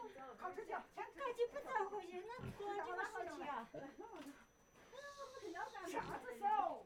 靠这脚， 赶紧不走回去，那多这个事情啊！ 啥子手？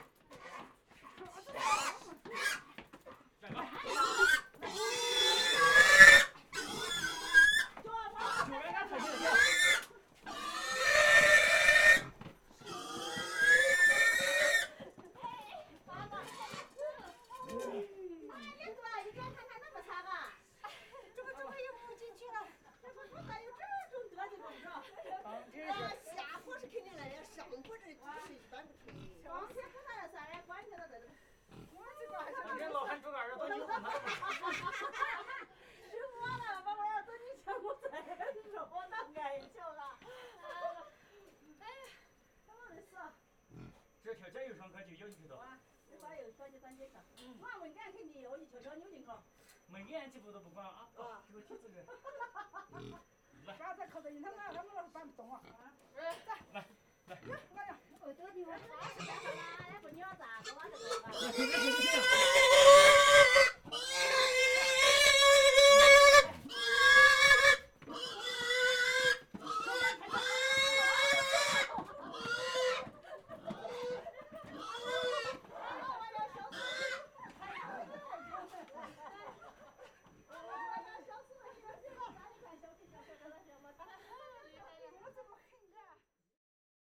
这条加油上课就有去了。 我问俺肯定要去悄悄扭进去。 没眼几步都不管啊！这个梯子人。 刚才靠着他们老是搬不动啊！来， 来。 我这个地方太适合了，那个鸟咋个哇这个？